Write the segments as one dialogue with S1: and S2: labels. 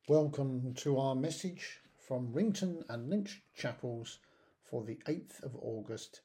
S1: Welcome to our message from Rington and Lynch Chapels for the 8th of August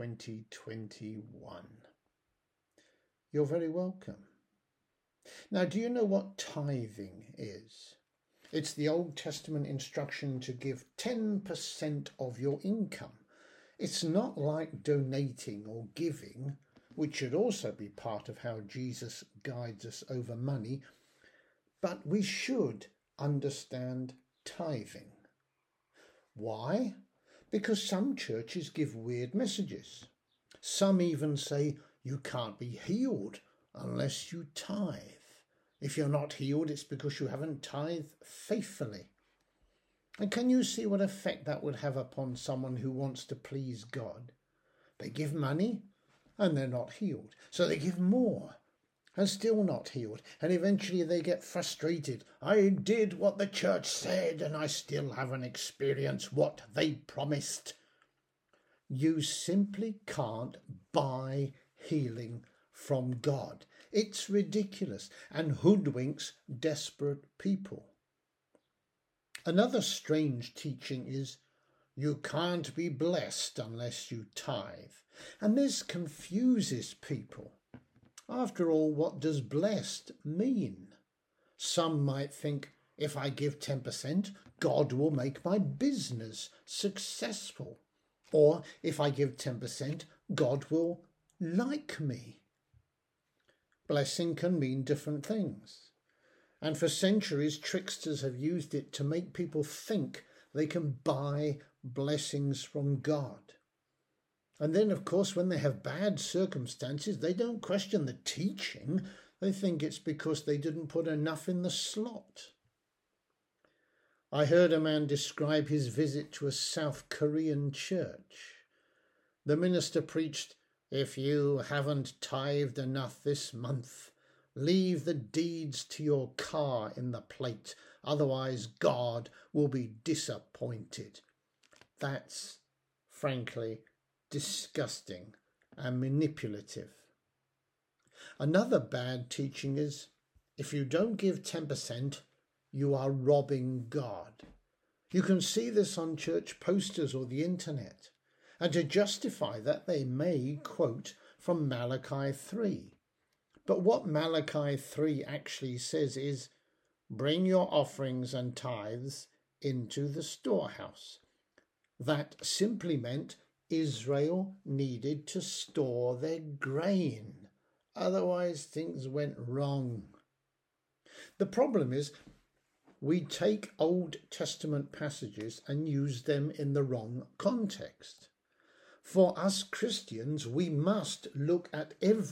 S1: 2021. You're very welcome. Now, do you know what tithing is? It's the Old Testament instruction to give 10% of your income. It's not like donating or giving, which should also be part of how Jesus guides us over money, but we should understand tithing. Why? Because some churches give weird messages. Some even say you can't be healed unless you tithe. If you're not healed, it's because you haven't tithed faithfully. And can you see what effect that would have upon someone who wants to please God? They give money and they're not healed. So they give more and still not healed. And eventually they get frustrated. I did what the church said and I still haven't experienced what they promised. You simply can't buy healing from God. It's ridiculous and hoodwinks desperate people. Another strange teaching is you can't be blessed unless you tithe. And this confuses people. After all, what does blessed mean? Some might think if I give 10%, God will make my business successful. Or if I give 10%, God will like me. Blessing can mean different things. And for centuries, tricksters have used it to make people think they can buy blessings from God. And then, of course, when they have bad circumstances, they don't question the teaching. They think it's because they didn't put enough in the slot. I heard a man describe his visit to a South Korean church. The minister preached, "If you haven't tithed enough this month, leave the deeds to your car in the plate, otherwise God will be disappointed." That's, frankly, disgusting and manipulative. Another bad teaching is if you don't give 10%, you are robbing God. You can see this on church posters or the internet. And to justify that, they may quote from Malachi 3. But what Malachi 3 actually says is, bring your offerings and tithes into the storehouse. That simply meant Israel needed to store their grain. Otherwise, things went wrong. The problem is we take Old Testament passages and use them in the wrong context. For us Christians, we must look at every